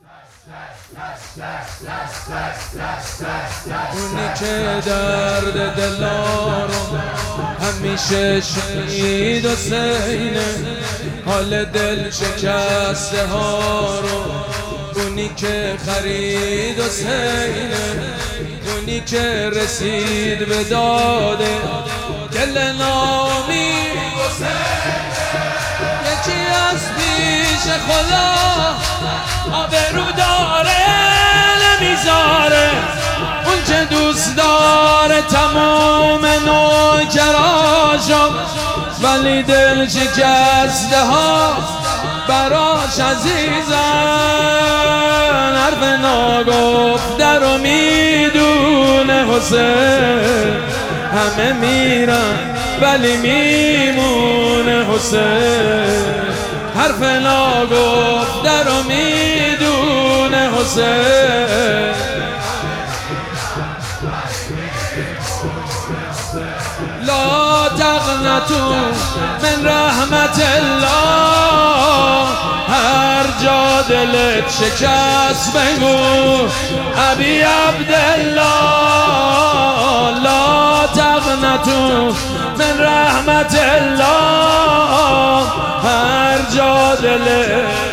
اونی که درد دلارو همیشه شنید حسینه، حال دل شکسته ها رو اونی که خرید حسینه، اونی که رسید به داده دل ناامید حسینه. یکی از پیش خدا آبرو داره نمیذاره، اون که دوست داره تمام نوکراشو، ولی دل شکسته ها براش عزیزن. حرف ناگفته رو میدونه حسین، همه میرن ولی میمونه حسین. حرف ناگفته رو میدونه حسین. لا تقنطوا من رحمت الله، هر جا دلت شکست بگو ابی عبدالله. لا تقنطوا من رحمت الله، هر جا دلت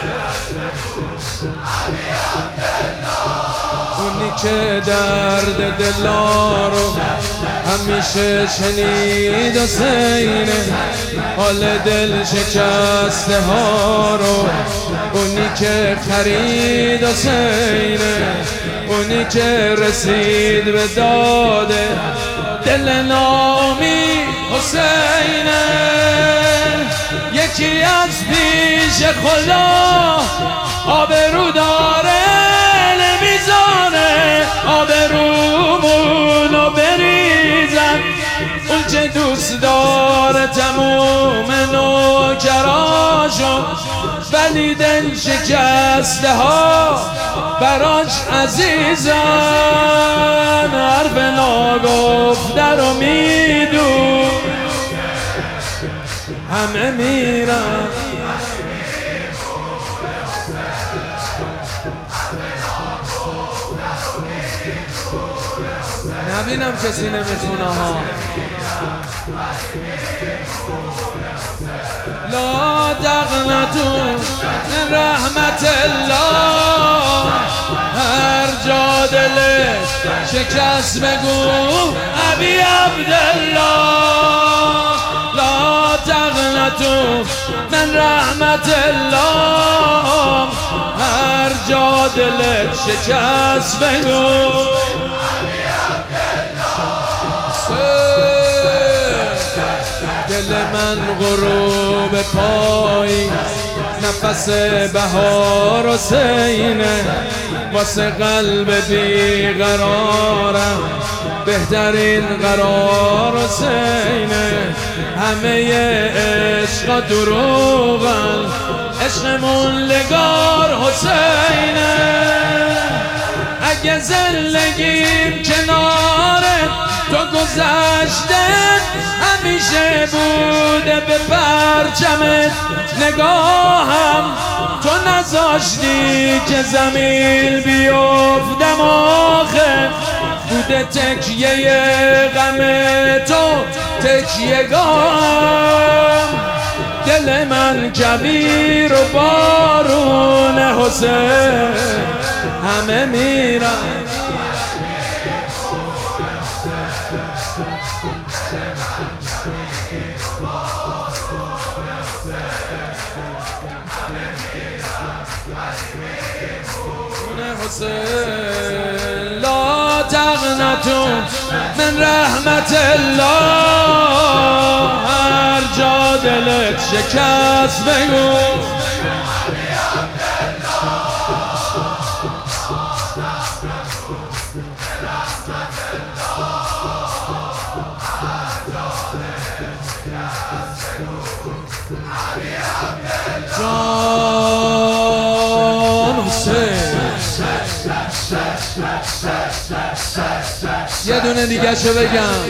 اونی که درد دلارو همیشه شنید حسینه، حال دل شکسته ها رو اونی که خرید حسینه، اونی که رسید به داده دل ناامید حسینه. یکی از پیش خدا آبرو داره نمیذاره، آبرومونو بریزن. اون که دوست داره تموم نوکراشو، ولی دل شکسته ها براش عزیزن. حرف ناگفته رو میدون همه میرن، نبینم کسی نمیتونه ها. لا تقنطوا من رحمت الله، هر جا دلش شکست بگو ابی عبدالله. لا تقنطوا من رحمت الله، هر جا دلت شکست بگو دل من غروب پایی، نفس بهار حسینه، واسه قلب بیقرارم بهترین قرار حسینه. همه عشقا دروغن، عشقمون لگار حسینه. اگه زندگیم کنار تو گذشته، همیشه بوده به پرچمت نگاهم. تو نذاشتی که زمین بیفتم، آخه بوده تکیه غم تو تکیه گام. دل من کبیر و بارون حسین، همه میرن حسین. لا تقنطوا من رحمت الله، هر جا دلت شکست بگو جان حسین. یه دونه دیگه شو بگم.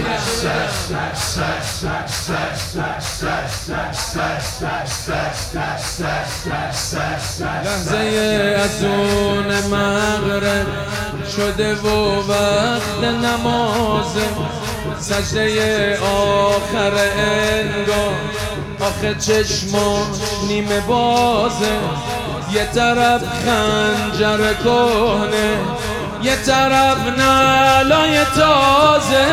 لحظه از اون مغرب شده و وقت نمازه، سجده آخر انگار آخه چشما نیمه بازه، یه طرف خنجر کهنه یه طرف نعلای تازه،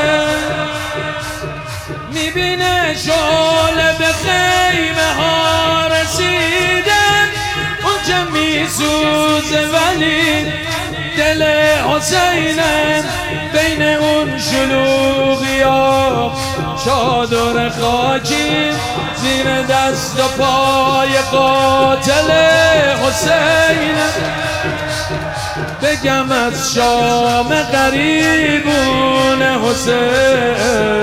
میبینه شعله به خیمه ها رسیدن، اون که میسوزه ولی دل حسینه، بین اون شلوغی ها چادر خاکی زیر دست و پای قاتل حسینه. بگم از شام غریبون حسین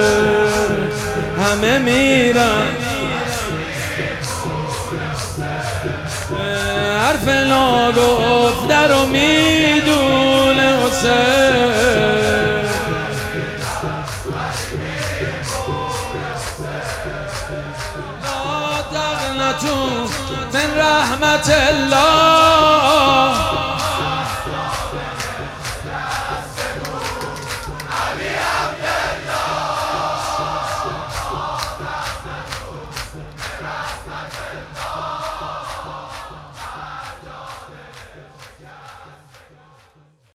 همه میرن، حرف ناگفته رو میدونه حسین. لا تقنطوا من رحمت الله